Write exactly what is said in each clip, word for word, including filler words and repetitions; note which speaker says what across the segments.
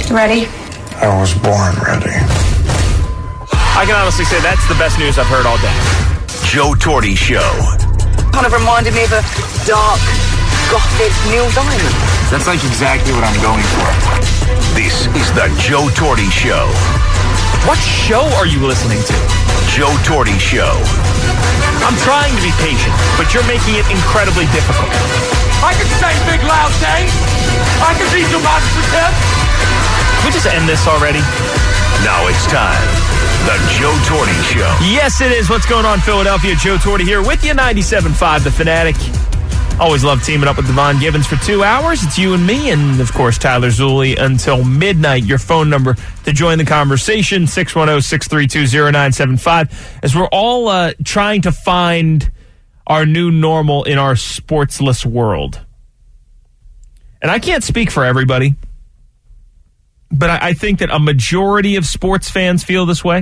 Speaker 1: Ready?
Speaker 2: I was born ready.
Speaker 3: I can honestly say that's the best news I've heard all day.
Speaker 4: Joe Torre Show.
Speaker 5: Kind of reminded me of a dark, gothic Neil Diamond.
Speaker 6: That's like exactly what I'm going for.
Speaker 4: This is the Joe Torre Show.
Speaker 3: What show are you listening to?
Speaker 4: Joe Torre Show.
Speaker 3: I'm trying to be patient, but you're making it incredibly difficult.
Speaker 7: I can say big loud things. I can be demonstrative.
Speaker 3: Can we just end this already?
Speaker 4: Now it's time. The Joe Torre Show.
Speaker 3: Yes, it is. What's going on, Philadelphia? Joe Torre here with you, ninety-seven point five The Fanatic. Always love teaming up with Devon Gibbons for two hours. It's you and me, and, of course, Tyler Zulli until midnight. Your phone number to join the conversation, six one zero, six three two, zero nine seven five. As we're all uh, trying to find our new normal in our sportsless world. And I can't speak for everybody, but I, I think that a majority of sports fans feel this way.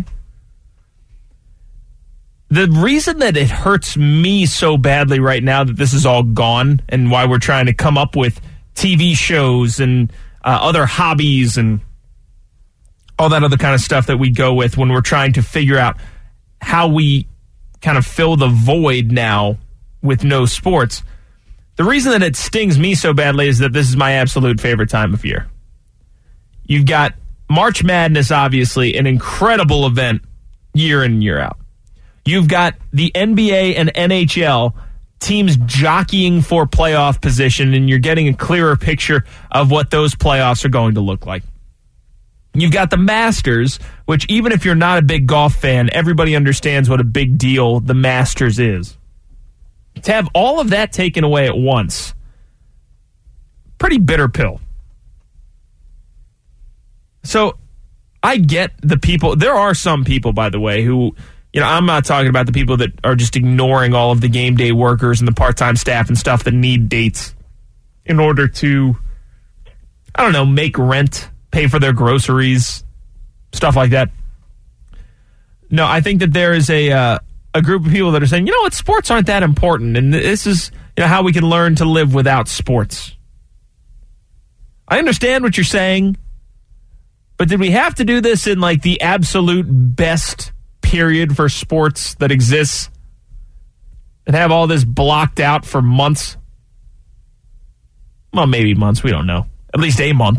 Speaker 3: The reason that it hurts me so badly right now that this is all gone and why we're trying to come up with T V shows and uh, other hobbies and all that other kind of stuff that we go with when we're trying to figure out how we kind of fill the void now with no sports. The reason that it stings me so badly is that this is my absolute favorite time of year. You've got March Madness, obviously, an incredible event year in and year out. You've got the N B A and N H L teams jockeying for playoff position, and you're getting a clearer picture of what those playoffs are going to look like. You've got the Masters, which even if you're not a big golf fan, everybody understands what a big deal the Masters is. To have all of that taken away at once, pretty bitter pill. So I get the people. There are some people, by the way, who... You know, I'm not talking about the people that are just ignoring all of the game day workers and the part-time staff and stuff that need dates in order to, I don't know, make rent, pay for their groceries, stuff like that. No, I think that there is a uh, a group of people that are saying, you know what, sports aren't that important, and this is, you know, how we can learn to live without sports. I understand what you're saying, but did we have to do this in, like, the absolute best period for sports that exists and have all this blocked out for months? Well, maybe months. We don't know. At least a month.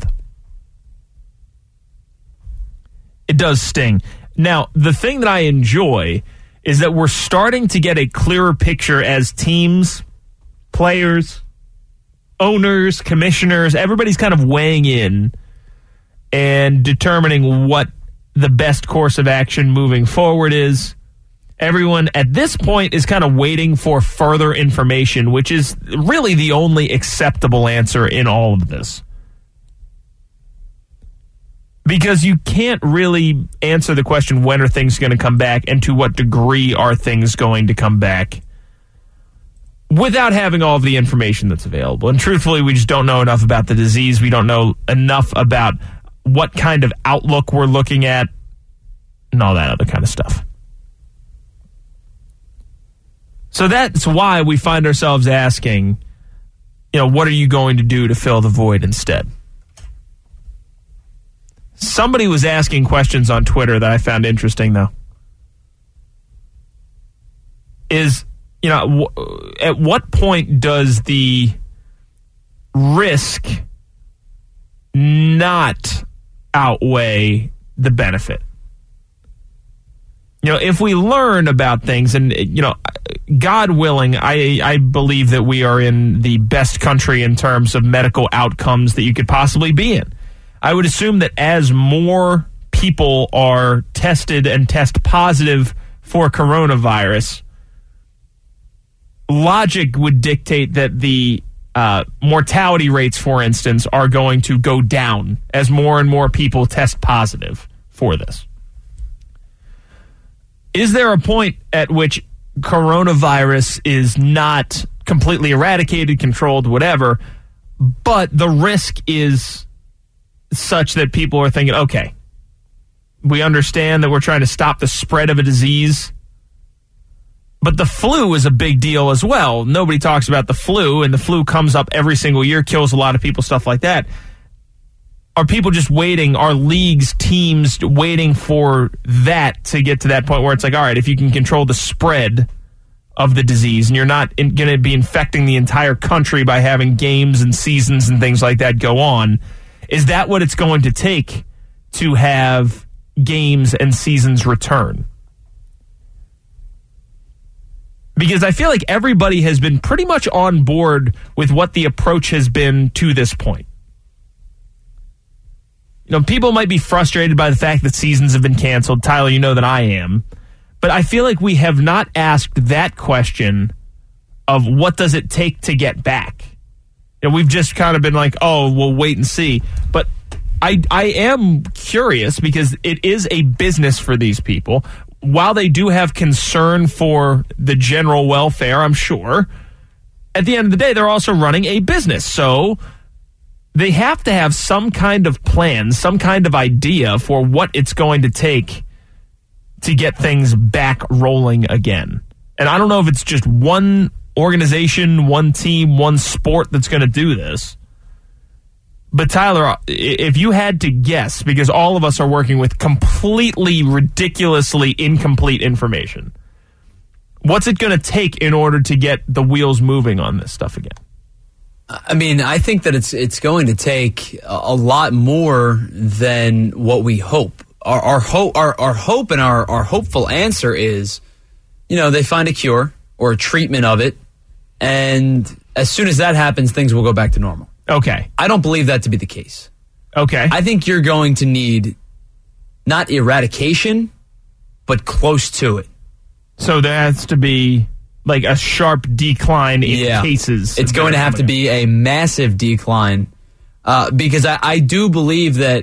Speaker 3: It does sting. Now, the thing that I enjoy is that we're starting to get a clearer picture as teams, players, owners, commissioners, everybody's kind of weighing in and determining what the best course of action moving forward is. Everyone at this point is kind of waiting for further information, which is really the only acceptable answer in all of this. Because you can't really answer the question, when are things going to come back and to what degree are things going to come back, without having all of the information that's available. And truthfully, we just don't know enough about the disease. We don't know enough about what kind of outlook we're looking at, and all that other kind of stuff. So that's why we find ourselves asking, you know, what are you going to do to fill the void instead? Somebody was asking questions on Twitter that I found interesting, though. Is, you know, w- at what point does the risk not outweigh the benefit? You know, if we learn about things, and, you know, God willing, I I believe that we are in the best country in terms of medical outcomes that you could possibly be in. I would assume that as more people are tested and test positive for coronavirus, logic would dictate that the uh, mortality rates, for instance, are going to go down as more and more people test positive for this. Is there a point at which coronavirus is not completely eradicated, controlled, whatever, but the risk is such that people are thinking, okay, we understand that we're trying to stop the spread of a disease, but the flu is a big deal as well. Nobody talks about the flu, and the flu comes up every single year, kills a lot of people, stuff like that. are people just waiting, are leagues, teams waiting for that to get to that point where it's like, all right, if you can control the spread of the disease and you're not going to be infecting the entire country by having games and seasons and things like that go on, is that what it's going to take to have games and seasons return? Because I feel like everybody has been pretty much on board with what the approach has been to this point. You know, people might be frustrated by the fact that seasons have been canceled. Tyler, you know that I am. But I feel like we have not asked that question of what does it take to get back. You know, we've just kind of been like, oh, we'll wait and see. But I, I am curious because it is a business for these people. While they do have concern for the general welfare, I'm sure, at the end of the day, they're also running a business. So they have to have some kind of plan, some kind of idea for what it's going to take to get things back rolling again. And I don't know if it's just one organization, one team, one sport that's going to do this. But Tyler, if you had to guess, because all of us are working with completely, ridiculously incomplete information, what's it going to take in order to get the wheels moving on this stuff again?
Speaker 1: I mean, I think that it's it's going to take a lot more than what we hope. Our our hope, our, our hope, and our, our hopeful answer is, you know, they find a cure or a treatment of it, and as soon as that happens, things will go back to normal.
Speaker 3: Okay.
Speaker 1: I don't believe that to be the case.
Speaker 3: Okay.
Speaker 1: I think you're going to need not eradication, but close to it.
Speaker 3: So there has to be like a sharp decline in
Speaker 1: yeah.
Speaker 3: cases.
Speaker 1: It's going to have to be a massive decline uh, because I, I do believe that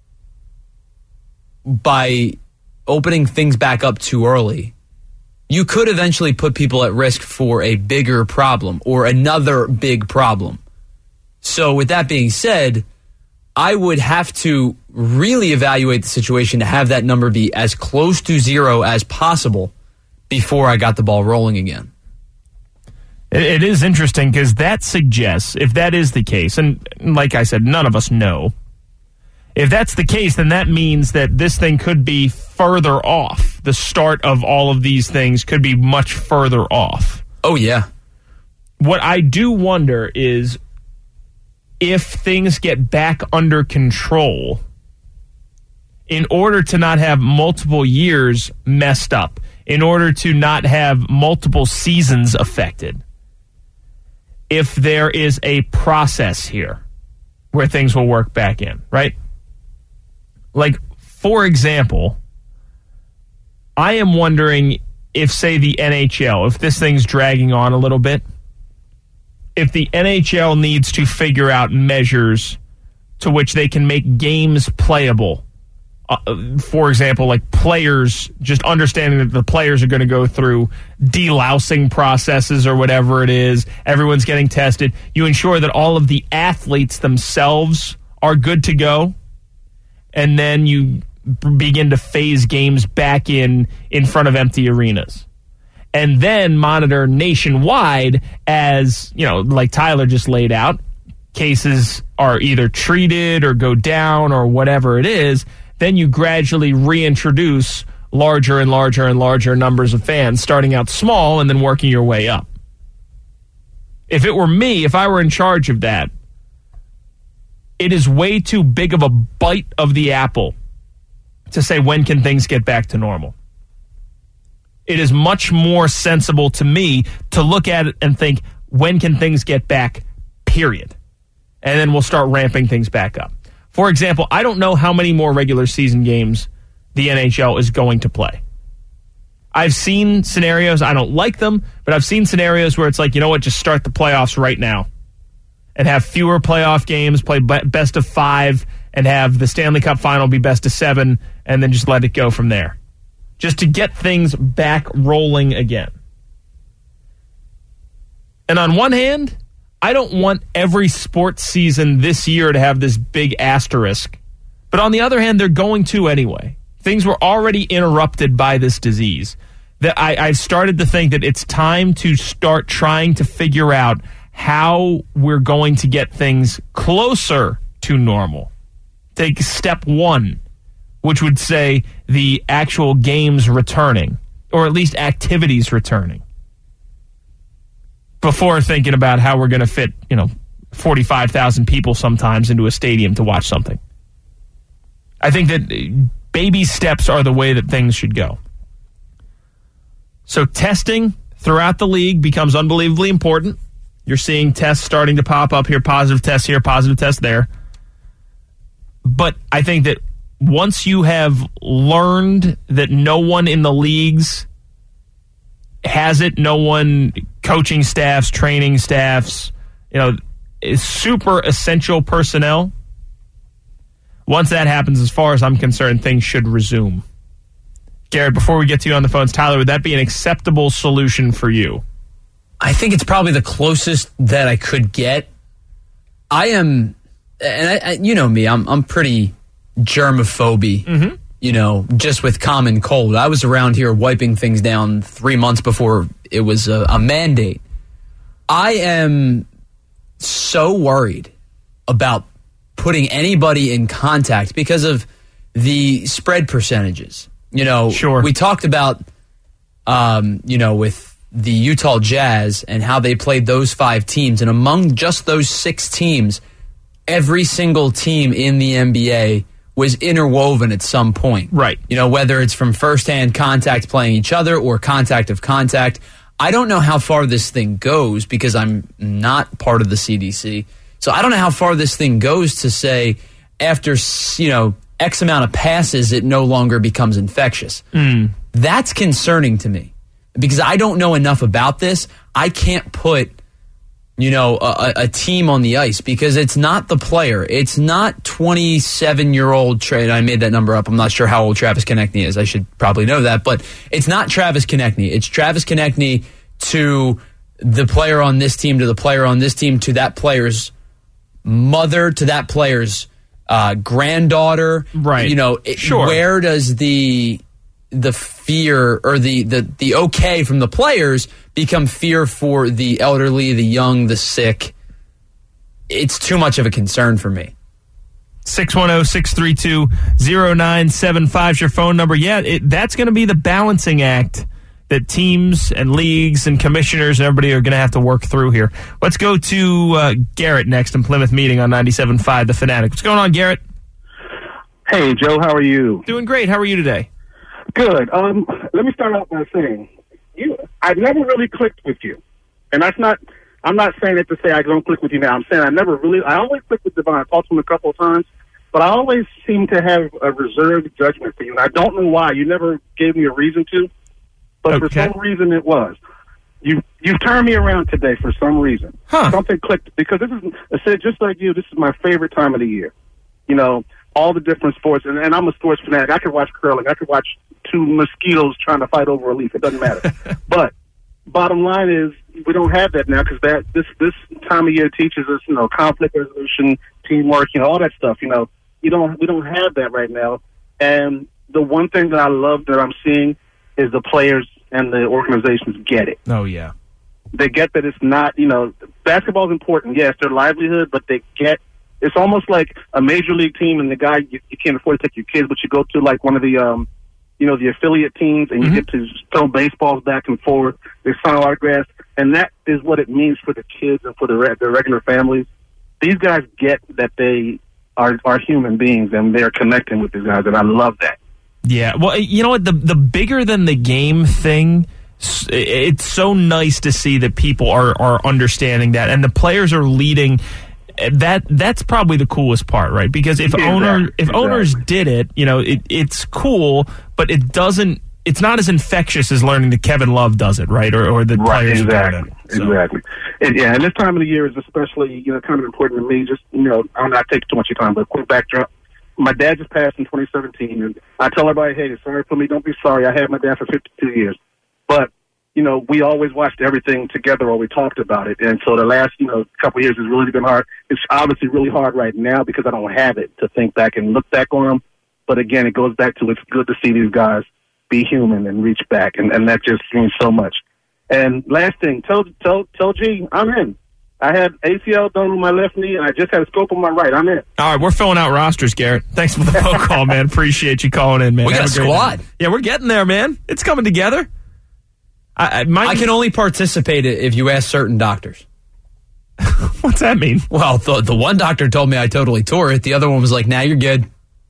Speaker 1: by opening things back up too early, you could eventually put people at risk for a bigger problem or another big problem. So with that being said, I would have to really evaluate the situation to have that number be as close to zero as possible before I got the ball rolling again.
Speaker 3: It is interesting because that suggests, if that is the case, and like I said, none of us know, if that's the case, then that means that this thing could be further off. The start of all of these things could be much further off.
Speaker 1: Oh, yeah.
Speaker 3: What I do wonder is if things get back under control, in order to not have multiple years messed up, in order to not have multiple seasons affected, if there is a process here where things will work back in, right? Like, for example, I am wondering if, say, the N H L, if this thing's dragging on a little bit, if the N H L needs to figure out measures to which they can make games playable. Uh, for example, like players, just understanding that the players are going to go through delousing processes or whatever it is. Everyone's getting tested. You ensure that all of the athletes themselves are good to go. And then you begin to phase games back in in front of empty arenas. And then monitor nationwide as, you know, like Tyler just laid out, cases are either treated or go down or whatever it is. Then you gradually reintroduce larger and larger and larger numbers of fans, starting out small and then working your way up. If it were me, if I were in charge of that, it is way too big of a bite of the apple to say, when can things get back to normal? It is much more sensible to me to look at it and think, when can things get back, period? And then we'll start ramping things back up. For example, I don't know how many more regular season games the N H L is going to play. I've seen scenarios, I don't like them, but I've seen scenarios where it's like, you know what, just start the playoffs right now and have fewer playoff games, play best of five, and have the Stanley Cup final be best of seven, and then just let it go from there. Just to get things back rolling again. And on one hand, I don't want every sports season this year to have this big asterisk. But on the other hand, they're going to anyway. Things were already interrupted by this disease. That I, I've started to think that it's time to start trying to figure out how we're going to get things closer to normal. take step one, which would say the actual games returning, or at least activities returning, before thinking about how we're going to fit, you know, forty-five thousand people sometimes into a stadium to watch something. I think that baby steps are the way that things should go. So testing throughout the league becomes unbelievably important. You're seeing tests starting to pop up here, positive tests here, positive tests there. But I think that once you have learned that no one in the leagues has it, no one, coaching staffs, training staffs, you know, is super essential personnel. Once that happens, as far as I'm concerned, things should resume. Garrett, before we get to you on the phones, Tyler, would that be an acceptable solution for you?
Speaker 1: I think it's probably the closest that I could get. I am, and I, I, you know me, I'm I'm pretty germophobe, mm-hmm. you know, just with common cold. I was around here wiping things down three months before it was a, a mandate. I am so worried about putting anybody in contact because of the spread percentages. You know,
Speaker 3: sure.
Speaker 1: We talked about, um, you know, with the Utah Jazz and how they played those five teams. And among just those six teams, every single team in the N B A was interwoven at some point.
Speaker 3: Right.
Speaker 1: You know, whether it's from firsthand contact playing each other or contact of contact. I don't know how far this thing goes because I'm not part of the C D C. So I don't know how far this thing goes to say after, you know, X amount of passes, it no longer becomes infectious.
Speaker 3: Mm.
Speaker 1: That's concerning to me because I don't know enough about this. I can't put, you know, a, a team on the ice because it's not the player. It's not twenty-seven-year-old Tra- I made that number up. I'm not sure how old Travis Konechny is. I should probably know that. But it's not Travis Konechny. It's Travis Konechny to the player on this team, to the player on this team, to that player's mother, to that player's uh, granddaughter.
Speaker 3: Right.
Speaker 1: You know, it,
Speaker 3: sure.
Speaker 1: Where does the the fear or the, the, the okay from the players become fear for the elderly, the young, the sick? It's too much of a concern for me.
Speaker 3: six one zero, six three two, zero nine seven five is your phone number. Yeah, it, that's going to be the balancing act that teams and leagues and commissioners and everybody are going to have to work through here. Let's go to uh, Garrett next in Plymouth Meeting on ninety-seven point five The Fanatic. What's going on, Garrett?
Speaker 8: Hey, Joe, how are you?
Speaker 3: Doing great. How are you today?
Speaker 8: Good. Um, let me start out by saying, you, I never really clicked with you. And that's not, I'm not saying it to say I don't click with you now. I'm saying I never really, I always click with Devon. I talked to him a couple of times, but I always seem to have a reserved judgment for you. And I don't know why. You never gave me a reason to. But
Speaker 3: okay.
Speaker 8: for some reason it was. You you've turned me around today for some reason.
Speaker 3: Huh.
Speaker 8: Something clicked because this is I said just like you, this is my favorite time of the year. You know, all the different sports and, and I'm a sports fanatic. I could watch curling, I could watch two mosquitoes trying to fight over a leaf. It doesn't matter. But bottom line is we don't have that now because that this this time of year teaches us, you know, conflict resolution, teamwork, you know, all that stuff. You know, you don't we don't have that right now. And the one thing that I love that I'm seeing is the players and the organizations get it.
Speaker 3: Oh, yeah.
Speaker 8: They get that it's not, you know, basketball is important. Yes, their livelihood, but they get, it's almost like a major league team and the guy, you, you can't afford to take your kids, but you go to like one of the, um, you know, the affiliate teams and you mm-hmm. get to throw baseballs back and forth. They sign autographs. And that is what it means for the kids and for the, re- the regular families. These guys get that they are, are human beings and they're connecting with these guys. And I love that.
Speaker 3: Yeah, well, you know what? The the bigger than the game thing, it's so nice to see that people are, are understanding that, and the players are leading. That that's probably the coolest part, right? Because if
Speaker 8: exactly.
Speaker 3: owner if
Speaker 8: exactly.
Speaker 3: owners did it, you know, it, it's cool, but it doesn't. It's not as infectious as learning that Kevin Love does it, right? Or or the
Speaker 8: right,
Speaker 3: players
Speaker 8: exactly,
Speaker 3: are doing it. So.
Speaker 8: Exactly. And, yeah, and this time of the year is especially, you know, kind of important to me. Just, you know, I'm not taking too much of your time, but quick backdrop. My dad just passed in twenty seventeen, and I tell everybody, hey, sorry for me, don't be sorry. I had my dad for fifty-two years. But, you know, we always watched everything together or we talked about it. And so the last, you know, couple of years has really been hard. It's obviously really hard right now because I don't have it to think back and look back on them. But, again, it goes back to it's good to see these guys be human and reach back, and, and that just means so much. And last thing, tell, tell, tell G, I'm in. I had A C L done with my left knee, and I just had a scope on my right. I'm in.
Speaker 3: All right, we're filling out rosters, Garrett. Thanks for the phone call, man. Appreciate you calling in, man.
Speaker 1: We got
Speaker 3: Have
Speaker 1: a
Speaker 3: great
Speaker 1: squad.
Speaker 3: night. Yeah, we're getting there, man. It's coming together. I, I, my,
Speaker 1: I can only participate if you ask certain doctors.
Speaker 3: What's that mean?
Speaker 1: Well, the, the one doctor told me I totally tore it. The other one was like, nah, you're good.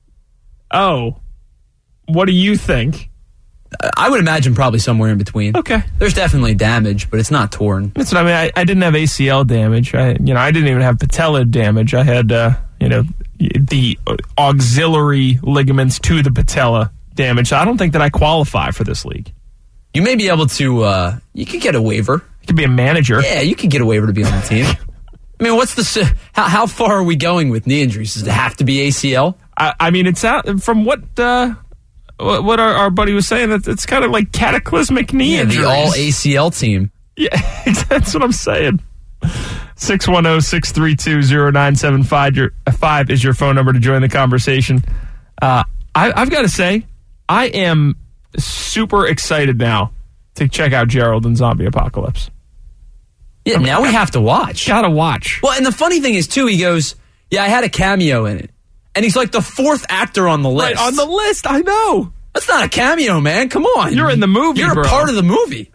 Speaker 3: Oh. What do you think?
Speaker 1: I would imagine probably somewhere in between.
Speaker 3: Okay.
Speaker 1: There's definitely damage, but it's not torn.
Speaker 3: That's what I mean. I, I didn't have A C L damage. I, you know, I didn't even have patella damage. I had, uh, you know, the auxiliary ligaments to the patella damage. So I don't think that I qualify for this league.
Speaker 1: You may be able to, uh, you could get a waiver.
Speaker 3: You could be a manager.
Speaker 1: Yeah, you could get a waiver to be on the team. I mean, what's the, how, how far are we going with knee injuries? Does it have to be A C L?
Speaker 3: I, I mean, it's out from what, uh, what our, our buddy was saying, that it's kind of like cataclysmic knee
Speaker 1: yeah,
Speaker 3: injuries.
Speaker 1: The all A C L team.
Speaker 3: Yeah, that's what I'm saying. six one zero, six three two, zero nine seven five your, five is your phone number to join the conversation. Uh, I, I've got to say, I am super excited now to check out Gerald and Zombie Apocalypse.
Speaker 1: Yeah,
Speaker 3: I'm,
Speaker 1: now we have to watch.
Speaker 3: Gotta watch.
Speaker 1: Well, and the funny thing is, too, he goes, yeah, I had a cameo in it. And he's like the fourth actor on the list.
Speaker 3: Right, on the list, I know.
Speaker 1: That's not a cameo, man. Come on.
Speaker 3: You're in the movie,
Speaker 1: You're
Speaker 3: bro.
Speaker 1: a part of the movie.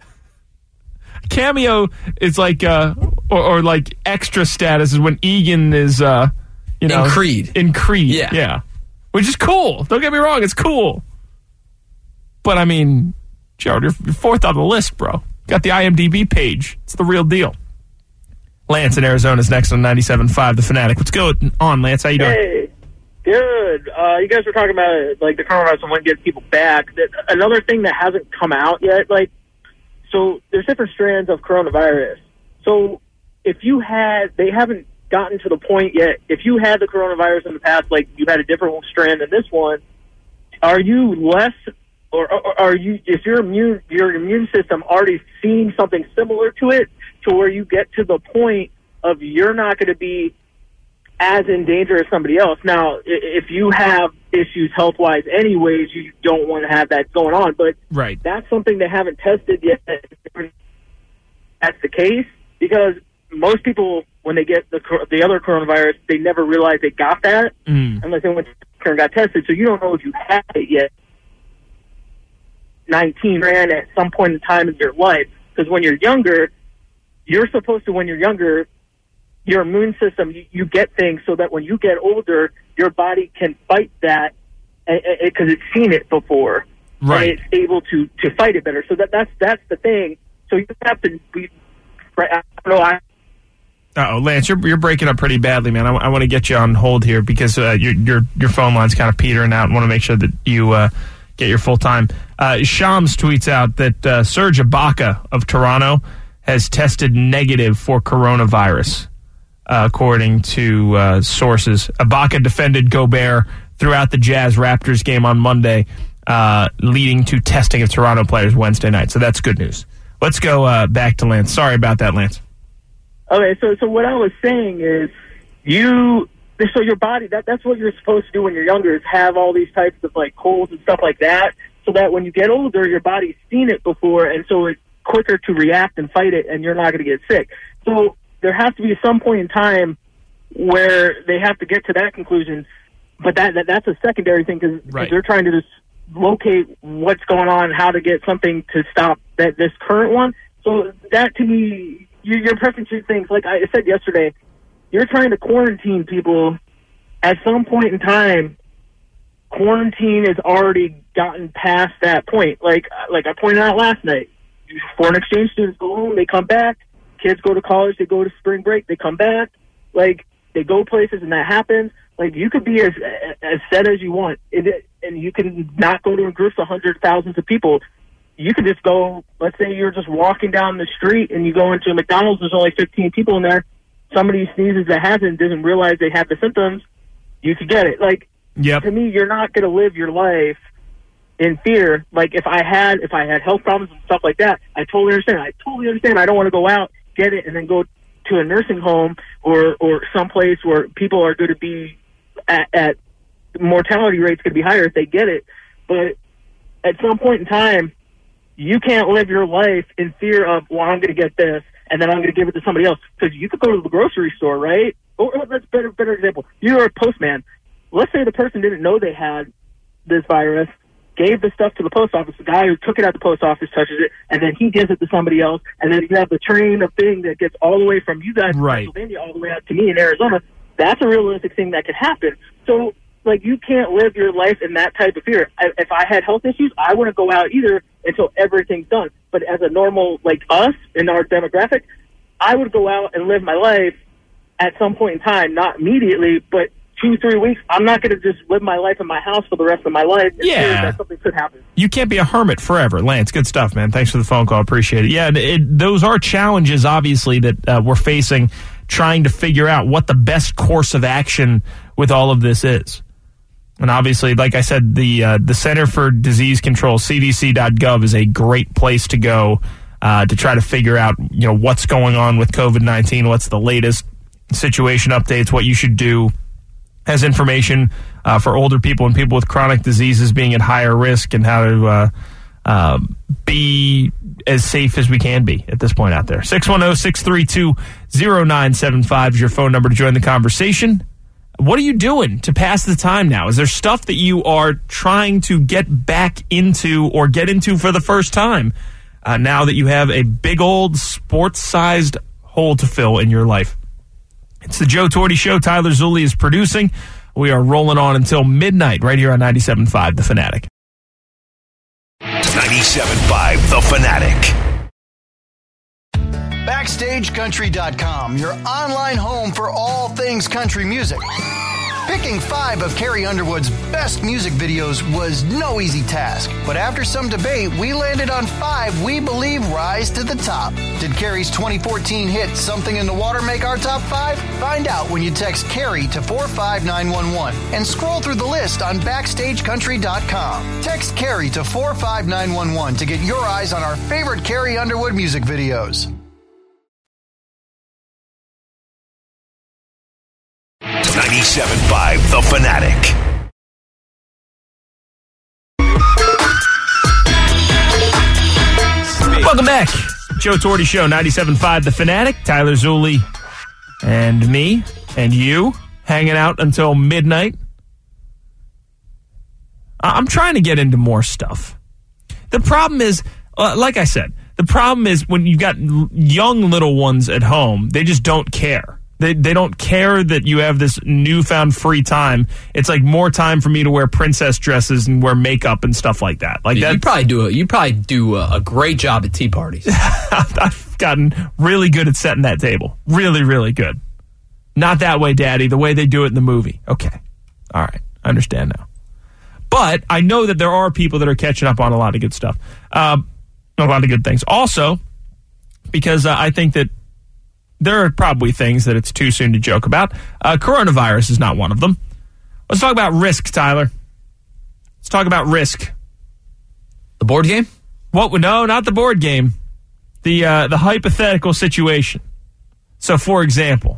Speaker 3: Cameo is like, uh, or, or like extra status is when Egan is, uh, you know.
Speaker 1: In Creed.
Speaker 3: In Creed,
Speaker 1: Yeah.
Speaker 3: yeah. Which is cool. Don't get me wrong, it's cool. But, I mean, Gerald, you're, you're fourth on the list, bro. Got the I M D B page. It's the real deal. Lance in Arizona is next on ninety-seven point five, The Fanatic. What's going on, Lance? How you doing?
Speaker 9: Hey, good. Uh, you guys were talking about like the coronavirus and when getting people back. That, another thing that hasn't come out yet, like, so there's different strands of coronavirus. So if you had, they haven't gotten to the point yet. If you had the coronavirus in the past, like you had a different strand than this one, are you less, or, or are you, is your immune, your immune system already seeing something similar to it, to where you get to the point of you're not going to be as in danger as somebody else. Now, if you have issues health-wise anyways, you don't want to have that going on. But
Speaker 3: right.
Speaker 9: That's something they haven't tested yet. That's the case, because most people, when they get the the other coronavirus, they never realize they got that
Speaker 3: mm.
Speaker 9: unless they went to and got tested. So you don't know if you have it yet. nineteen ran at some point in time in your life, because when you're younger, you're supposed to, when you're younger, your immune system, you, you get things so that when you get older, your body can fight that because it's seen it before.
Speaker 3: Right.
Speaker 9: And it's able to, to fight it better. So that that's that's the thing. So you have to be, I don't know, I
Speaker 3: Uh-oh, Lance, you're you're breaking up pretty badly, man. I, I want to get you on hold here because uh, your your your phone line's kind of petering out, and want to make sure that you uh, get your full time. Uh, Shams tweets out that uh, Serge Ibaka of Toronto has tested negative for coronavirus, uh, according to uh, sources. Ibaka defended Gobert throughout the Jazz Raptors game on Monday, uh, leading to testing of Toronto players Wednesday night. So that's good news. Let's go uh, back to Lance. Sorry about that, Lance.
Speaker 9: Okay, so so what I was saying is, you so your body that that's what you're supposed to do when you're younger, is have all these types of like colds and stuff like that, so that when you get older, your body's seen it before, and so it's quicker to react and fight it, and you're not going to get sick. So there has to be some point in time where they have to get to that conclusion, but that, that that's a secondary thing, because
Speaker 3: right.
Speaker 9: they're trying to just locate what's going on, how to get something to stop that this current one. So that, to me, you're preferencing things, like I said yesterday, you're trying to quarantine people. At some point in time, quarantine has already gotten past that point. Like like I pointed out last night, foreign exchange students go home, they come back. Kids go to college, they go to spring break, they come back. Like, they go places and that happens. Like, you could be as as set as you want, and, it, and you can not go to groups of hundreds, thousands of people. You could just go, let's say you're just walking down the street and you go into a McDonald's, there's only fifteen people in there. Somebody sneezes that hasn't, doesn't realize they have the symptoms, you could get it. Like,
Speaker 3: yep.
Speaker 9: To me, you're not going to live your life in fear. Like, if I had if I had health problems and stuff like that, I totally understand. I totally understand. I don't want to go out, get it, and then go to a nursing home or, or someplace where people are going to be at, at mortality rates going to be higher if they get it. But at some point in time, you can't live your life in fear of, well, I'm going to get this, and then I'm going to give it to somebody else. Because you could go to the grocery store, right? Or, or that's a better, better example. You're a postman. Let's say the person didn't know they had this virus, gave the stuff to the post office. The guy who took it out the post office touches it, and then he gives it to somebody else, and then you have the train of thing that gets all the way from you guys
Speaker 3: right.
Speaker 9: in Pennsylvania all the way out to me in Arizona. That's a realistic thing that could happen. So, like, you can't live your life in that type of fear. I, if I had health issues, I wouldn't go out either until everything's done. But as a normal, like us, in our demographic, I would go out and live my life at some point in time, not immediately, but two, three weeks. I'm not going to just live my life in my house for the rest of my life. It's
Speaker 3: Yeah.
Speaker 9: that something could happen.
Speaker 3: You can't be a hermit forever. Lance, good stuff, man. Thanks for the phone call. Appreciate it. Yeah, it, those are challenges, obviously, that uh, we're facing, trying to figure out what the best course of action with all of this is. And obviously, like I said, the uh, the Center for Disease Control, C D C dot gov, is a great place to go uh, to try to figure out, you know, what's going on with COVID nineteen, what's the latest situation updates, what you should do. Has information uh, for older people and people with chronic diseases being at higher risk, and how to uh, uh, be as safe as we can be at this point out there. six one zero, six three two, zero nine seven five is your phone number to join the conversation. What are you doing to pass the time now? Is there stuff that you are trying to get back into or get into for the first time uh, now that you have a big old sports-sized hole to fill in your life? It's the Joe Torti Show. Tyler Zulli is producing. We are rolling on until midnight right here on ninety-seven point five The Fanatic.
Speaker 4: ninety-seven point five The Fanatic.
Speaker 10: Backstage Country dot com, your online home for all things country music. Picking five of Carrie Underwood's best music videos was no easy task, but after some debate, we landed on five we believe rise to the top. Did Carrie's twenty fourteen hit Something in the Water make our top five? Find out when you text Carrie to four five nine one one and scroll through the list on Backstage Country dot com. Text Carrie to four five nine one one to get your eyes on our favorite Carrie Underwood music videos.
Speaker 4: ninety-seven point five The Fanatic.
Speaker 3: Welcome back. Joe Torti Show, ninety-seven point five The Fanatic. Tyler Zulli and me and you hanging out until midnight. I'm trying to get into more stuff. The problem is, uh, like I said, the problem is when you've got young little ones at home, they just don't care. They they don't care that you have this newfound free time. It's like more time for me to wear princess dresses and wear makeup and stuff like that. Like
Speaker 1: you,
Speaker 3: that,
Speaker 1: you probably do a you probably do a, a great job at tea parties.
Speaker 3: I've gotten really good at setting that table. Really, really good. Not that way, Daddy. The way they do it in the movie. Okay, all right, I understand now. But I know that there are people that are catching up on a lot of good stuff, um, a lot of good things. Also, because uh, I think that. There are probably things that it's too soon to joke about. Uh, coronavirus is not one of them. Let's talk about Risk, Tyler. Let's talk about Risk.
Speaker 1: The board game?
Speaker 3: What? No, not the board game. The uh, the hypothetical situation. So, for example,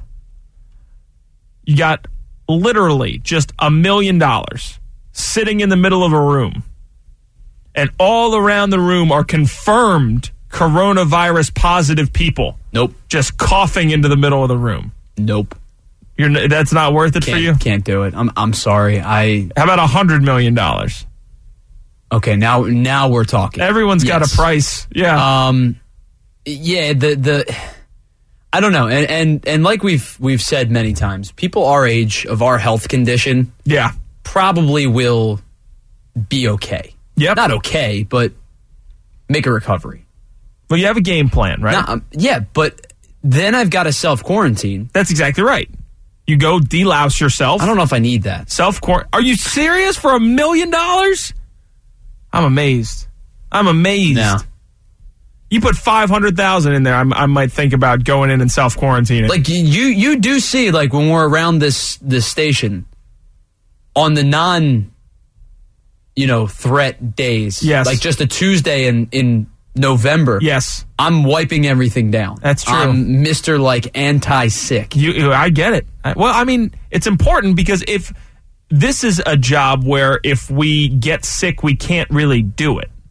Speaker 3: you got literally just a million dollars sitting in the middle of a room, and all around the room are confirmed coronavirus positive people.
Speaker 1: Nope.
Speaker 3: Just coughing into the middle of the room.
Speaker 1: Nope.
Speaker 3: You're that's not worth it
Speaker 1: can't,
Speaker 3: for you?
Speaker 1: Can't do it. I'm I'm sorry. I
Speaker 3: How about a hundred million dollars?
Speaker 1: Okay, now now we're talking.
Speaker 3: Everyone's
Speaker 1: yes.
Speaker 3: got a price. Yeah.
Speaker 1: Um yeah, the the I don't know. And and and like we've we've said many times, people our age of our health condition
Speaker 3: yeah.
Speaker 1: probably will be okay.
Speaker 3: Yep.
Speaker 1: Not okay, but make a recovery.
Speaker 3: Well, you have a game plan, right?
Speaker 1: Now, um, yeah, but then I've got to self-quarantine.
Speaker 3: That's exactly right. You go delouse yourself.
Speaker 1: I don't know if I need that.
Speaker 3: Self-quarantine. Are you serious for a million dollars? I'm amazed. I'm amazed.
Speaker 1: No.
Speaker 3: You put five hundred thousand in there, I, I might think about going in and self-quarantining.
Speaker 1: Like, you you do see, like, when we're around this, this station, on the non, you know, threat days.
Speaker 3: Yes.
Speaker 1: Like, just a Tuesday in, in November.
Speaker 3: Yes.
Speaker 1: I'm wiping everything down.
Speaker 3: That's true.
Speaker 1: I'm Mister like anti-sick.
Speaker 3: You, you, I get it. I, well, I mean, it's important because if this is a job where if we get sick, we can't really do it.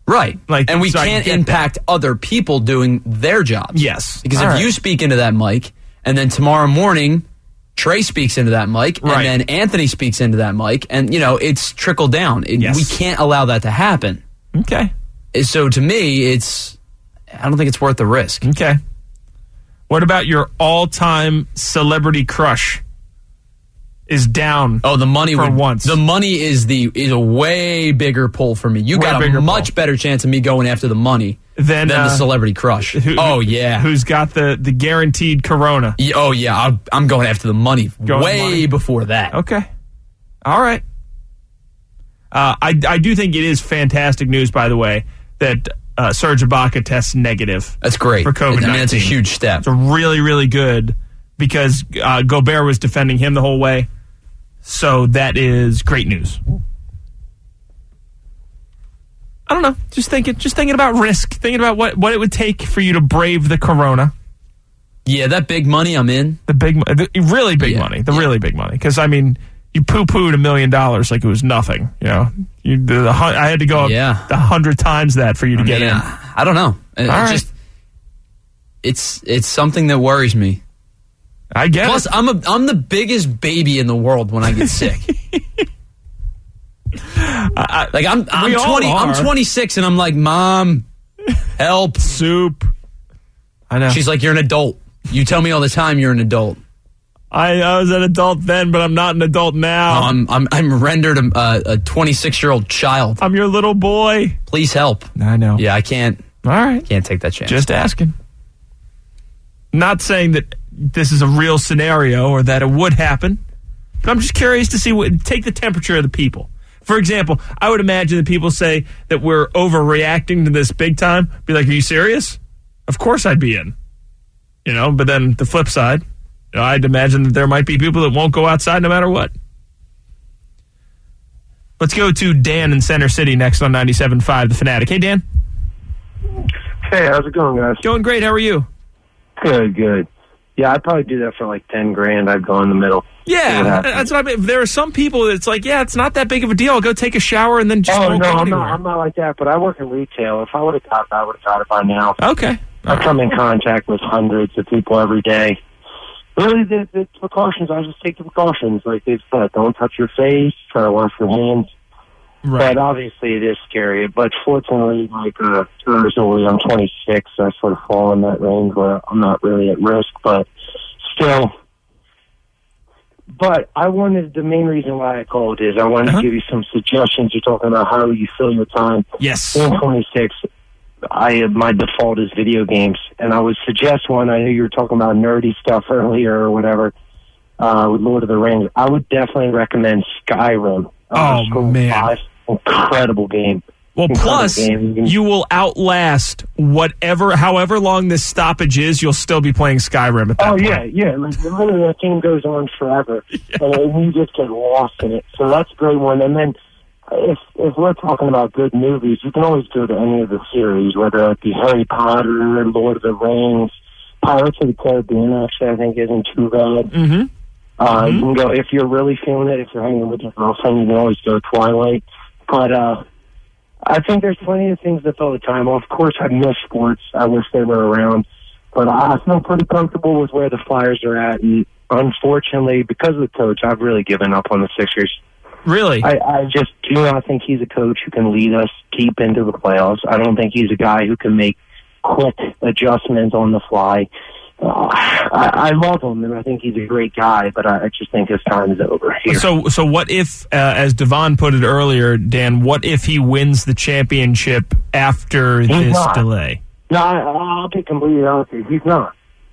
Speaker 1: Right.
Speaker 3: Like,
Speaker 1: and we
Speaker 3: so
Speaker 1: can't impact that. other people doing their jobs.
Speaker 3: Yes.
Speaker 1: Because
Speaker 3: All
Speaker 1: if
Speaker 3: right.
Speaker 1: you speak into that mic, and then tomorrow morning, Trey speaks into that mic,
Speaker 3: Right.
Speaker 1: and then Anthony speaks into that mic, and, you know, it's trickled down. It,
Speaker 3: Yes.
Speaker 1: We can't allow that to happen.
Speaker 3: Okay.
Speaker 1: So to me, it's, I don't think it's worth the risk.
Speaker 3: Okay. What about your all-time celebrity crush is down?
Speaker 1: Oh, the money
Speaker 3: for
Speaker 1: would,
Speaker 3: once.
Speaker 1: The money is the is a way bigger pull for me. You
Speaker 3: Way
Speaker 1: got a
Speaker 3: bigger
Speaker 1: much
Speaker 3: pull.
Speaker 1: better chance of me going after the money
Speaker 3: Then,
Speaker 1: than
Speaker 3: uh,
Speaker 1: the celebrity crush.
Speaker 3: Who-
Speaker 1: oh yeah.
Speaker 3: Who's got the, the guaranteed corona?
Speaker 1: Yeah, oh yeah. I'll, I'm going after the money
Speaker 3: Going
Speaker 1: way
Speaker 3: money?
Speaker 1: before that.
Speaker 3: Okay. All right. Uh, I, I do think it is fantastic news, by the way, that uh, Serge Ibaka tests negative.
Speaker 1: That's great.
Speaker 3: For COVID nineteen.
Speaker 1: I mean, that's a huge step.
Speaker 3: It's really, really good because uh, Gobert was defending him the whole way. So that is great news. I don't know. Just thinking, just thinking about risk, thinking about what, what it would take for you to brave the corona.
Speaker 1: Yeah, that big money I'm in.
Speaker 3: The big, the really big
Speaker 1: Yeah.
Speaker 3: money. The
Speaker 1: Yeah.
Speaker 3: really big money. Because I mean, you poo-pooed a million dollars like it was nothing. You know, you the, the hun- I had to go up
Speaker 1: Yeah.
Speaker 3: a hundred times that for you to
Speaker 1: I
Speaker 3: get
Speaker 1: mean,
Speaker 3: in.
Speaker 1: uh, I don't know. It, it
Speaker 3: right.
Speaker 1: just it's it's something that worries me.
Speaker 3: I get
Speaker 1: Plus,
Speaker 3: it.
Speaker 1: I'm a I'm the biggest baby in the world when I get sick.
Speaker 3: I,
Speaker 1: Like I'm I'm
Speaker 3: We all
Speaker 1: twenty
Speaker 3: are.
Speaker 1: I'm twenty-six and I'm like, Mom, help.
Speaker 3: Soup. I know.
Speaker 1: She's like, you're an adult. You tell me all the time you're an adult.
Speaker 3: I, I was an adult then, but I'm not an adult now.
Speaker 1: I'm I'm I'm rendered a a twenty-six year old child.
Speaker 3: I'm your little boy.
Speaker 1: Please help.
Speaker 3: I know.
Speaker 1: Yeah, I can't
Speaker 3: All right.
Speaker 1: can't take that chance.
Speaker 3: Just asking. Not saying that this is a real scenario or that it would happen, but I'm just curious to see what take the temperature of the people. For example, I would imagine that people say that we're overreacting to this big time. Be like, are you serious? Of course I'd be in. You know, but then the flip side, you know, I'd imagine that there might be people that won't go outside no matter what. Let's go to Dan in Center City next on ninety-seven point five The Fanatic. Hey, Dan.
Speaker 11: Hey, how's it going, guys?
Speaker 3: Going great. How are you?
Speaker 11: Good, good. Yeah, I'd probably do that for like ten grand. I'd go in the middle. See what
Speaker 3: Yeah,
Speaker 11: happens.
Speaker 3: that's what I mean. There are some people that's like, yeah, it's not that big of a deal. I'll go take a shower and then just
Speaker 11: Oh
Speaker 3: won't
Speaker 11: no,
Speaker 3: go
Speaker 11: I'm
Speaker 3: anywhere.
Speaker 11: not. I'm not like that. But I work in retail. If I would have got it, I would have got it by now.
Speaker 3: Okay.
Speaker 11: I come in contact with hundreds of people every day. Really, the, the precautions. I just take the precautions, like they said. Don't touch your face. Try to wash your hands.
Speaker 3: Right.
Speaker 11: But obviously, it is scary. But fortunately, like uh, personally, I'm twenty-six. So I sort of fall in that range where I'm not really at risk. But still. But I wanted, the main reason why I called is I wanted
Speaker 3: Uh-huh.
Speaker 11: to give you some suggestions. You're talking about how you fill your time.
Speaker 3: Yes.
Speaker 11: I'm twenty-six. I my default is video games, and I would suggest one. I know you were talking about nerdy stuff earlier or whatever uh, with Lord of the Rings. I would definitely recommend Skyrim. Uh,
Speaker 3: Oh,
Speaker 11: Skyrim
Speaker 3: man.
Speaker 11: five. Incredible game.
Speaker 3: Well,
Speaker 11: Incredible
Speaker 3: plus,
Speaker 11: game.
Speaker 3: you will outlast whatever, however long this stoppage is, you'll still be playing Skyrim at that
Speaker 11: Oh
Speaker 3: point.
Speaker 11: yeah, yeah. Like literally, that game goes on forever, and you just get lost in it. So that's a great one. And then, if if we're talking about good movies, you can always go to any of the series, whether it be Harry Potter, Lord of the Rings, Pirates of the Caribbean. Actually, I think isn't too bad.
Speaker 3: Mm-hmm.
Speaker 11: Uh,
Speaker 3: Mhm.
Speaker 11: You can go if you're really feeling it. If you're hanging with your girlfriend, you can always go Twilight. But uh, I think there's plenty of things to fill the time. Of course, I miss sports. I wish they were around. But I feel pretty comfortable with where the Flyers are at. And unfortunately, because of the coach, I've really given up on the Sixers.
Speaker 3: Really?
Speaker 11: I, I just do not think he's a coach who can lead us deep into the playoffs. I don't think he's a guy who can make quick adjustments on the fly. Uh, I, I love him, and I think he's a great guy, but I, I just think his time is over here.
Speaker 3: So, so what if, uh, as Devon put it earlier, Dan, what if he wins the championship after
Speaker 11: He's
Speaker 3: this
Speaker 11: not.
Speaker 3: delay?
Speaker 11: No, I, I'll be completely honest with you. He's not.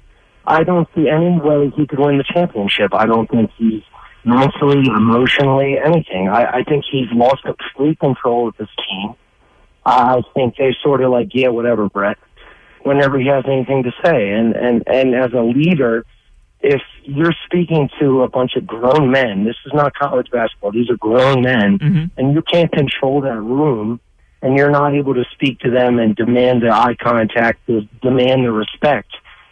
Speaker 11: I don't see any way he could win the championship. I don't think he's mentally, emotionally, anything. I, I think he's lost complete control of this team. I think they sort of like, yeah, whatever, Brett, whenever he has anything to say. And, and, and as a leader, if you're speaking to a bunch of grown men, this is not college basketball, these are grown men,
Speaker 3: Mm-hmm.
Speaker 11: and you can't control that room, and you're not able to speak to them and demand the eye contact, to demand the respect,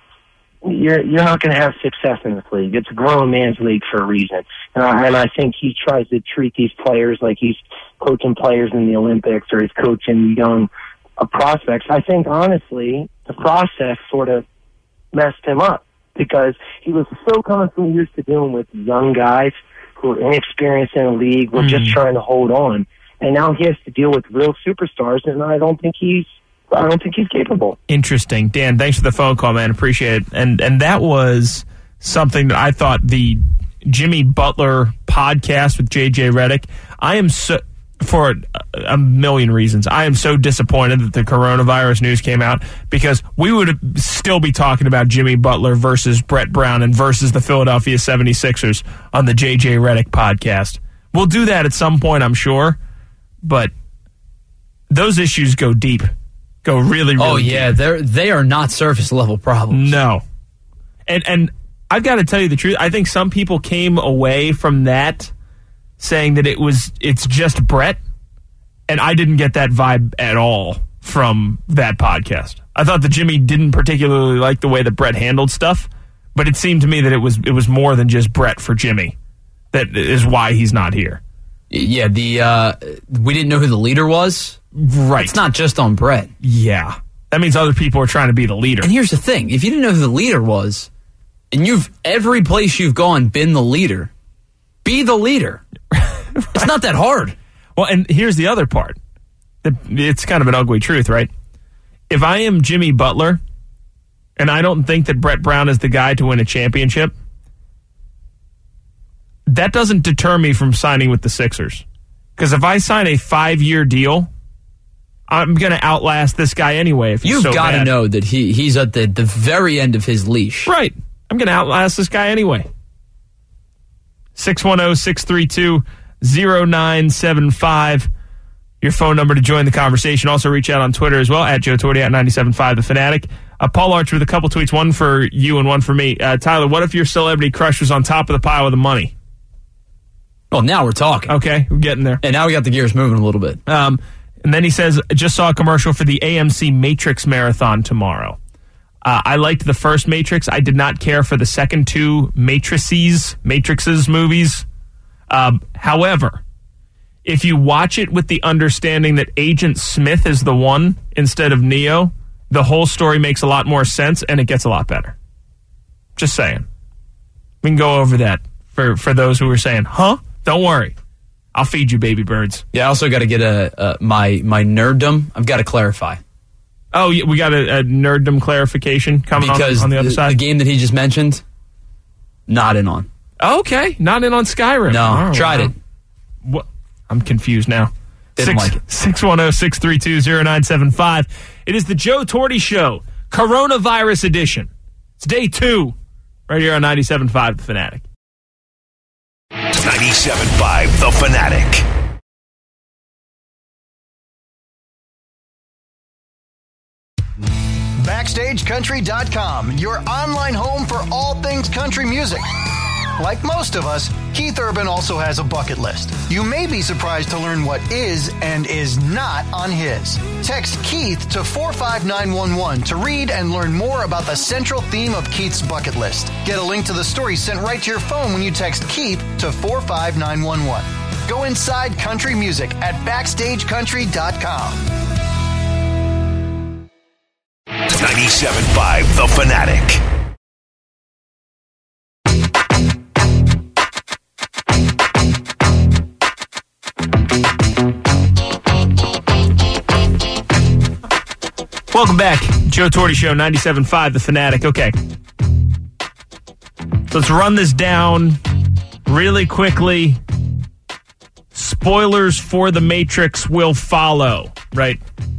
Speaker 11: you're you're not going to have success in this league. It's a grown man's league for a reason. And I, and I think he tries to treat these players like he's coaching players in the Olympics or he's coaching young of prospects. I think, honestly, the process sort of messed him up because he was so comfortable used to dealing with young guys who are inexperienced in the league, were mm. just trying to hold on. And now he has to deal with real superstars, and I don't think he's I don't think he's capable.
Speaker 3: Interesting. Dan, thanks for the phone call, man. Appreciate it. And and that was something that I thought the Jimmy Butler podcast with J J Redick, I am so, for a, a million reasons, I am so disappointed that the coronavirus news came out because we would still be talking about Jimmy Butler versus Brett Brown and versus the Philadelphia seventy-sixers on the J J Redick podcast. We'll do that at some point, I'm sure, but those issues go deep. Go really, really
Speaker 1: Oh, yeah,
Speaker 3: deep.
Speaker 1: they're, they are not surface-level problems.
Speaker 3: No. And and I've got to tell you the truth. I think some people came away from that saying that it was it's just Brett, and I didn't get that vibe at all from that podcast. I thought that Jimmy didn't particularly like the way that Brett handled stuff, but it seemed to me that it was it was more than just Brett for Jimmy. That is why he's not here.
Speaker 1: Yeah, the uh, we didn't know who the leader was.
Speaker 3: Right.
Speaker 1: It's not just on Brett.
Speaker 3: Yeah. That means other people are trying to be the leader.
Speaker 1: And here's the thing. If you didn't know who the leader was, and you've every place you've gone been the leader, be the leader. Right. It's not that hard.
Speaker 3: Well, and here's the other part. It's kind of an ugly truth, right? If I am Jimmy Butler, and I don't think that Brett Brown is the guy to win a championship, that doesn't deter me from signing with the Sixers. Because if I sign a five-year deal, I'm going to outlast this guy anyway. If he's
Speaker 1: You've
Speaker 3: so
Speaker 1: got to
Speaker 3: bad.
Speaker 1: know that he he's at the, the very end of his leash.
Speaker 3: Right. I'm going to outlast this guy anyway. six one zero, six three two, zero nine seven five. Your phone number to join the conversation. Also reach out on Twitter as well, at Joe Torti, at ninety-seven point five The Fanatic. Uh, Paul Archer with a couple tweets, one for you and one for me. Uh, Tyler, what if your celebrity crush was on top of the pile of the money?
Speaker 1: Well, now we're talking.
Speaker 3: Okay, we're getting there.
Speaker 1: And now we got the gears moving a little bit.
Speaker 3: Um, and then he says, just saw a commercial for the A M C Matrix Marathon tomorrow. Uh, I liked the first Matrix. I did not care for the second two Matrices, Matrixes movies. Um, however, if you watch it with the understanding that Agent Smith is the one instead of Neo, the whole story makes a lot more sense and it gets a lot better. Just saying. We can go over that for, for those who are saying, huh? Don't worry. I'll feed you, baby birds.
Speaker 1: Yeah, I also got to get a, a my my nerddom. I've got to clarify.
Speaker 3: Oh, yeah, we got a, a nerddom clarification coming
Speaker 1: because
Speaker 3: on, on the other
Speaker 1: the,
Speaker 3: side.
Speaker 1: The game that he just mentioned, not in on.
Speaker 3: Okay, not in on Skyrim.
Speaker 1: No,
Speaker 3: oh,
Speaker 1: tried
Speaker 3: wow.
Speaker 1: it.
Speaker 3: What? I'm confused now.
Speaker 1: Didn't like it.
Speaker 3: six one zero, six three two, zero nine seven five. It is the Joe Torti Show, Coronavirus Edition. It's day two, right here on ninety-seven point five The Fanatic.
Speaker 4: ninety-seven point five The Fanatic.
Speaker 10: Backstage Country dot com, your online home for all things country music. Like most of us, Keith Urban also has a bucket list. You may be surprised to learn what is and is not on his. Text Keith to four five nine one one to read and learn more about the central theme of Keith's bucket list. Get a link to the story sent right to your phone when you text Keith to four five nine one one. Go inside country music at Backstage Country dot com.
Speaker 4: ninety-seven point five The Fanatic.
Speaker 3: Welcome back. Joe Torti Show, ninety-seven point five The Fanatic. Okay. Let's run this down really quickly. Spoilers for The Matrix will follow, right?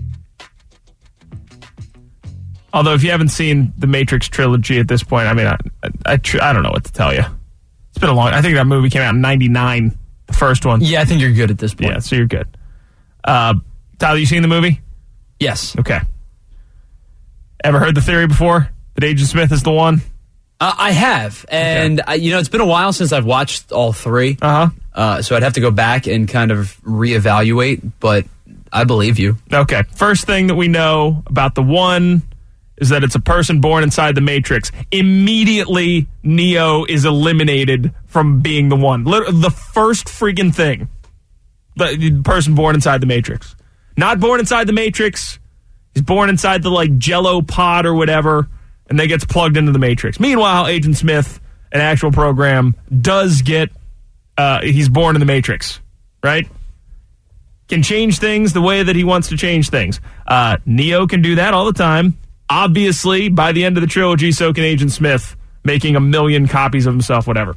Speaker 3: Although if you haven't seen the Matrix trilogy at this point, I mean, I I, I, tr- I don't know what to tell you. It's been a long... I think that movie came out in ninety-nine, the first one.
Speaker 1: Yeah, I think you're good at this point.
Speaker 3: Yeah, so you're good. Uh, Tyler, you seen the movie?
Speaker 1: Yes.
Speaker 3: Okay. Ever heard the theory before that Agent Smith is the one?
Speaker 1: Uh, I have. And, okay. I, you know, it's been a while since I've watched all three.
Speaker 3: Uh-huh.
Speaker 1: Uh, so I'd have to go back and kind of reevaluate, but I believe you.
Speaker 3: Okay. First thing that we know about the one is that it's a person born inside the Matrix. Immediately, Neo is eliminated from being the one. The first freaking thing. The person born inside the Matrix. Not born inside the Matrix He's born inside the, like, Jell-O pod or whatever, and then gets plugged into the Matrix. Meanwhile, Agent Smith, an actual program, does get, uh, he's born in the Matrix, right? Can change things the way that he wants to change things. Uh, Neo can do that all the time. Obviously, by the end of the trilogy, so can Agent Smith, making a million copies of himself, whatever.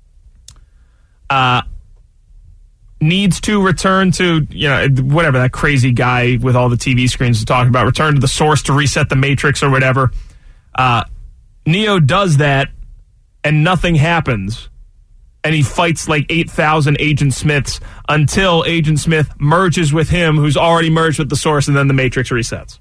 Speaker 3: Uh, needs to return to, you know, whatever that crazy guy with all the T V screens is talking about, return to the source to reset the Matrix or whatever. Uh, Neo does that, and nothing happens. And he fights like eight thousand Agent Smiths until Agent Smith merges with him, who's already merged with the source, and then the Matrix resets.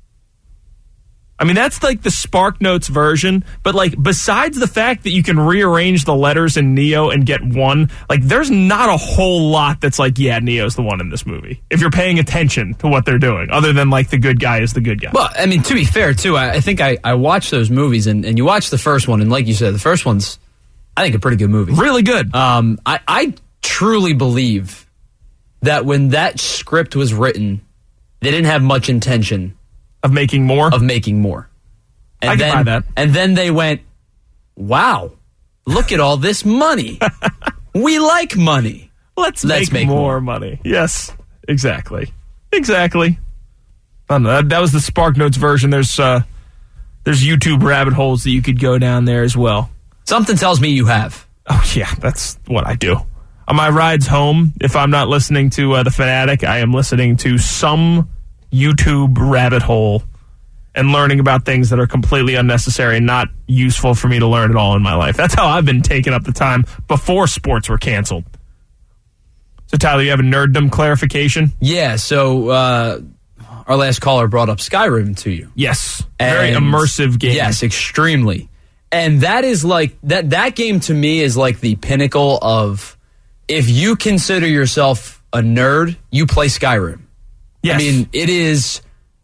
Speaker 3: I mean, that's like the Spark Notes version, but like besides the fact that you can rearrange the letters in Neo and get one, like there's not a whole lot that's like, yeah, Neo's the one in this movie. If you're paying attention to what they're doing, other than like the good guy is the good guy.
Speaker 1: Well, I mean, to be fair, too, I, I think I, I watched those movies, and, and you watch the first one, and like you said, the first one's, I think, a pretty good movie.
Speaker 3: Really good.
Speaker 1: Um, I, I truly believe that when that script was written, they didn't have much intention
Speaker 3: of making more.
Speaker 1: Of making more. And
Speaker 3: I can
Speaker 1: then,
Speaker 3: buy that.
Speaker 1: And then they went, wow, look at all this money. We like money.
Speaker 3: Let's,
Speaker 1: Let's
Speaker 3: make,
Speaker 1: make
Speaker 3: more,
Speaker 1: more
Speaker 3: money. Yes, exactly. Exactly. I don't know. That, that was the Spark Notes version. There's uh, there's YouTube rabbit holes that you could go down there as well.
Speaker 1: Something tells me you have.
Speaker 3: Oh, yeah, that's what I do. On my rides home, if I'm not listening to uh, The Fanatic, I am listening to some YouTube rabbit hole and learning about things that are completely unnecessary and not useful for me to learn at all in my life. That's how I've been taking up the time before sports were canceled. So, Tyler, you have a nerddom clarification?
Speaker 1: Yeah, so uh, our last caller brought up Skyrim to you.
Speaker 3: Yes, very
Speaker 1: And-
Speaker 3: immersive game.
Speaker 1: Yes, extremely. And that is like, that, that game to me is like the pinnacle of, if you consider yourself a nerd, you play Skyrim.
Speaker 3: Yes.
Speaker 1: I mean, it is,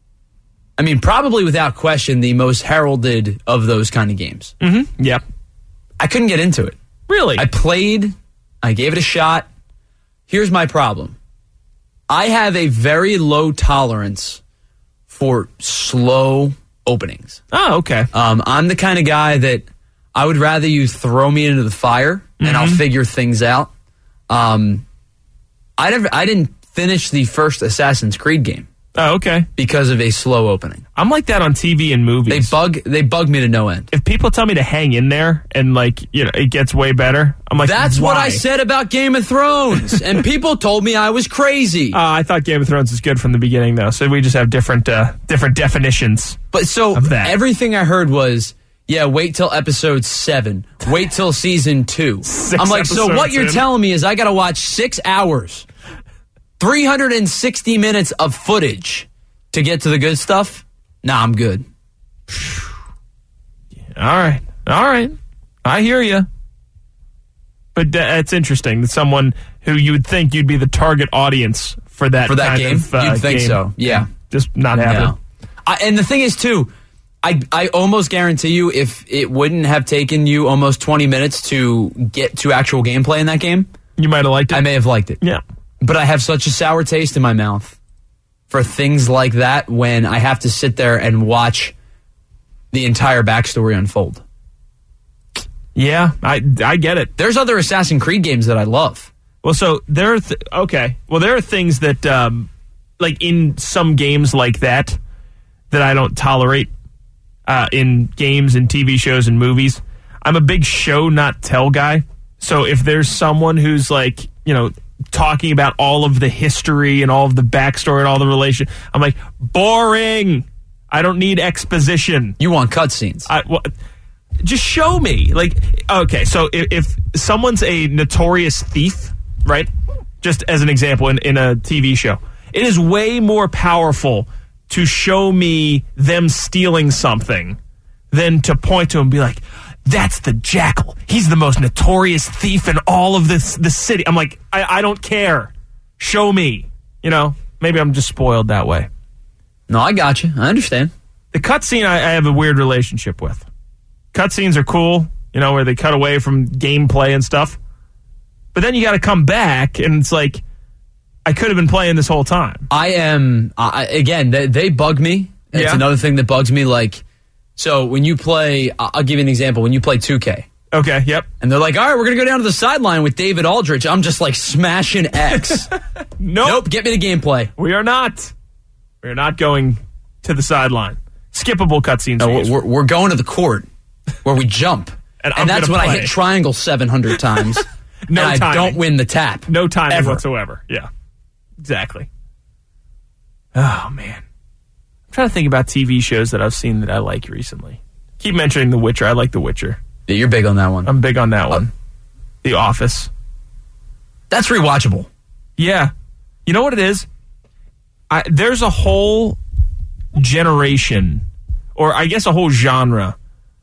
Speaker 1: I mean, probably without question, the most heralded of those kind of games.
Speaker 3: Mm-hmm. Yep.
Speaker 1: I couldn't get into it.
Speaker 3: Really?
Speaker 1: I played, I gave it a shot. Here's my problem. I have a very low tolerance for slow openings.
Speaker 3: Oh, okay.
Speaker 1: Um, I'm the kind of guy that I would rather you throw me into the fire and
Speaker 3: Mm-hmm.
Speaker 1: I'll figure things out. Um, I never, I didn't finish the first Assassin's Creed game.
Speaker 3: Oh, okay.
Speaker 1: Because of a slow opening.
Speaker 3: I'm like that on T V and movies.
Speaker 1: They bug they bug me to no end.
Speaker 3: If people tell me to hang in there and, like, you know, it gets way better, I'm like,
Speaker 1: That's
Speaker 3: why?
Speaker 1: what I said about Game of Thrones. And people told me I was crazy.
Speaker 3: Uh, I thought Game of Thrones is good from the beginning, though. So we just have different uh, different definitions.
Speaker 1: But so
Speaker 3: of that.
Speaker 1: everything I heard was, yeah, wait till episode seven. Wait till season two.
Speaker 3: Six
Speaker 1: I'm like, so what
Speaker 3: episodes
Speaker 1: you're
Speaker 3: in.
Speaker 1: telling me is I got to watch six hours, three hundred sixty minutes of footage to get to the good stuff? Nah, I'm good.
Speaker 3: All right. All right. I hear you. But that's interesting that someone who you would think you'd be the target audience for that
Speaker 1: For that
Speaker 3: kind
Speaker 1: game?
Speaker 3: of, uh,
Speaker 1: You'd think
Speaker 3: game.
Speaker 1: so, yeah.
Speaker 3: Just not happening.
Speaker 1: No. I, and the thing is, too, I, I almost guarantee you if it wouldn't have taken you almost twenty minutes to get to actual gameplay in that game,
Speaker 3: You might have liked it.
Speaker 1: I may have liked it.
Speaker 3: Yeah.
Speaker 1: But I have such a sour taste in my mouth for things like that when I have to sit there and watch the entire backstory unfold.
Speaker 3: Yeah, I I get it.
Speaker 1: There's other Assassin's Creed games that I love.
Speaker 3: Well, so there are th- okay. Well, there are things that um, like in some games like that that I don't tolerate uh, in games and T V shows and movies. I'm a big show not tell guy. So if there's someone who's like, you know, talking about all of the history and all of the backstory and all the relation, I'm like, boring. I don't need exposition.
Speaker 1: You want cutscenes.
Speaker 3: I well, just show me. Like, okay, so if, if someone's a notorious thief, right? Just as an example, in, in a T V show, it is way more powerful to show me them stealing something than to point to them and be like, that's the Jackal. He's the most notorious thief in all of this the city. I'm like, I, I don't care. Show me. You know, maybe I'm just spoiled that way.
Speaker 1: No, I got you. I understand.
Speaker 3: The cutscene I, I have a weird relationship with. Cutscenes are cool, you know, where they cut away from gameplay and stuff. But then you got to come back, and it's like, I could have been playing this whole time.
Speaker 1: I am, uh, again, they, they bug me. It's
Speaker 3: Yeah.
Speaker 1: another thing that bugs me. Like, so when you play, I'll give you an example. When you play two K.
Speaker 3: Okay, yep.
Speaker 1: And they're like, all right, we're going to go down to the sideline with David Aldridge. I'm just like smashing X.
Speaker 3: Nope.
Speaker 1: Nope, get me the gameplay.
Speaker 3: We are not. We are not going to the sideline. Skippable cutscenes.
Speaker 1: No, we're, we're going to the court where we jump.
Speaker 3: And,
Speaker 1: and that's
Speaker 3: gonna
Speaker 1: when
Speaker 3: play.
Speaker 1: I hit triangle seven hundred times.
Speaker 3: No
Speaker 1: and I
Speaker 3: timing.
Speaker 1: don't win the tap.
Speaker 3: No timing
Speaker 1: ever.
Speaker 3: whatsoever. Yeah, exactly. Oh, man. I'm trying to think about T V shows that I've seen that I like recently. Keep mentioning The Witcher. I like The Witcher.
Speaker 1: Yeah, you're big on that one.
Speaker 3: I'm big on that one. The Office.
Speaker 1: That's rewatchable.
Speaker 3: Yeah. You know what it is? I, there's a whole generation, or I guess a whole genre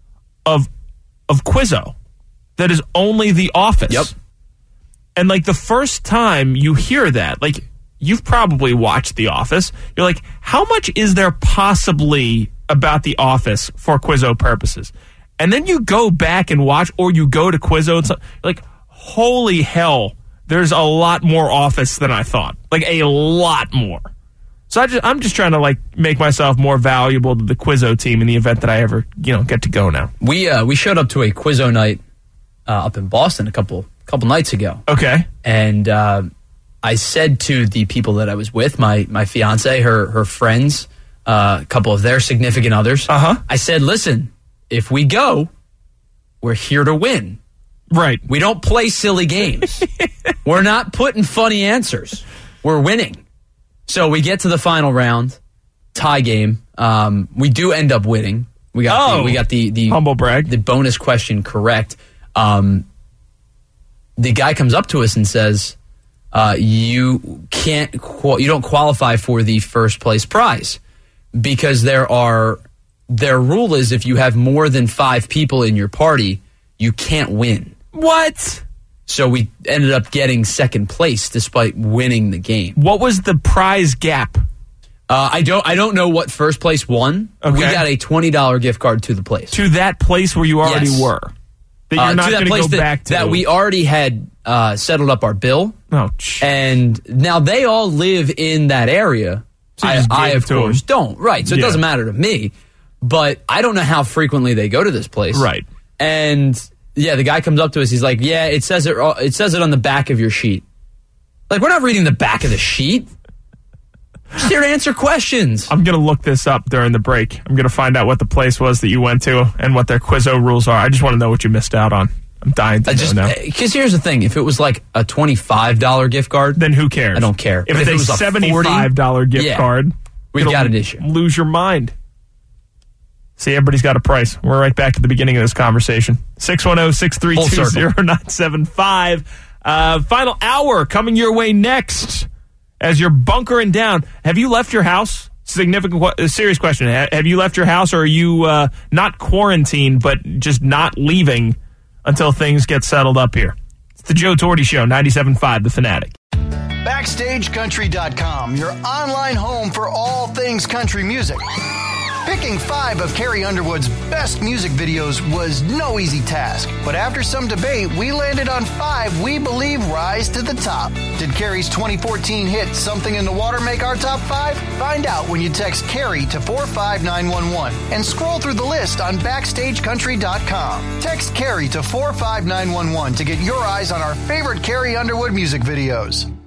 Speaker 3: of of Quizzo that is only The Office.
Speaker 1: Yep.
Speaker 3: And like the first time you hear that, like you've probably watched The Office, you're like, how much is there possibly about The Office for Quizzo purposes? And then you go back and watch, or you go to Quizzo and so, like, holy hell, there's a lot more Office than I thought. Like a lot more. So I just, I'm just trying to like make myself more valuable to the Quizzo team in the event that I ever, you know, get to go now.
Speaker 1: We uh, we showed up to a Quizzo night uh, up in Boston a couple couple nights ago.
Speaker 3: Okay.
Speaker 1: And uh, I said to the people that I was with, my my fiance, her her friends, uh, a couple of their significant others.
Speaker 3: Uh huh.
Speaker 1: I said, listen, if we go, we're here to win.
Speaker 3: Right.
Speaker 1: We don't play silly games. We're not putting funny answers. We're winning. So we get to the final round, tie game. Um, we do end up winning. We got
Speaker 3: Oh,
Speaker 1: the, we got the the
Speaker 3: humble brag.
Speaker 1: the bonus question correct. Um, the guy comes up to us and says, uh, "You can't. Qual- you don't qualify for the first place prize because there are their rule is if you have more than five people in your party, you can't win."
Speaker 3: What?
Speaker 1: So we ended up getting second place despite winning the game.
Speaker 3: What was the prize gap?
Speaker 1: Uh, I don't. I don't know what first place won.
Speaker 3: Okay.
Speaker 1: We got a twenty dollar gift card to the place.
Speaker 3: To that place where you already
Speaker 1: Yes.
Speaker 3: were. That you're
Speaker 1: Uh,
Speaker 3: not
Speaker 1: to that
Speaker 3: going to
Speaker 1: place
Speaker 3: go
Speaker 1: that,
Speaker 3: back to.
Speaker 1: that we already had uh, settled up our bill.
Speaker 3: Oh, ch-
Speaker 1: And now they all live in that area.
Speaker 3: So you
Speaker 1: I,
Speaker 3: just
Speaker 1: I
Speaker 3: gave
Speaker 1: of
Speaker 3: it to
Speaker 1: course,
Speaker 3: them.
Speaker 1: don't. Right. So it
Speaker 3: Yeah.
Speaker 1: doesn't matter to me. But I don't know how frequently they go to this place.
Speaker 3: Right.
Speaker 1: And yeah, the guy comes up to us. He's like, "Yeah, it says it. It says it on the back of your sheet." Like, we're not reading the back of the sheet. We're just here to answer questions.
Speaker 3: I'm going to look this up during the break. I'm going to find out what the place was that you went to and what their Quizzo rules are. I just want to know what you missed out on. I'm dying to
Speaker 1: I
Speaker 3: know
Speaker 1: just
Speaker 3: now.
Speaker 1: because here's the thing: if it was like a twenty-five dollar gift card,
Speaker 3: Then who cares?
Speaker 1: I don't care.
Speaker 3: If
Speaker 1: But
Speaker 3: it's
Speaker 1: if it was
Speaker 3: a
Speaker 1: a
Speaker 3: seventy-five dollar
Speaker 1: forty
Speaker 3: gift
Speaker 1: yeah,
Speaker 3: card,
Speaker 1: we've
Speaker 3: it'll
Speaker 1: got an issue.
Speaker 3: Lose your mind. See, everybody's got a price. We're right back at the beginning of this conversation. six one zero, six three two, zero nine seven five. Uh, final hour coming your way next as you're bunkering down. Have you left your house? Significant, uh, serious question. Ha- Have you left your house, or are you uh, not quarantined, but just not leaving until things get settled up here? It's the Joe Torty Show, ninety-seven point five, The Fanatic.
Speaker 10: Backstage Country dot com, your online home for all things country music. Picking five of Carrie Underwood's best music videos was no easy task, but after some debate, we landed on five we believe rise to the top. Did Carrie's twenty fourteen hit Something in the Water make our top five? Find out when you text Carrie to four five nine one one and scroll through the list on Backstage Country dot com. Text Carrie to four five nine one one to get your eyes on our favorite Carrie Underwood music videos.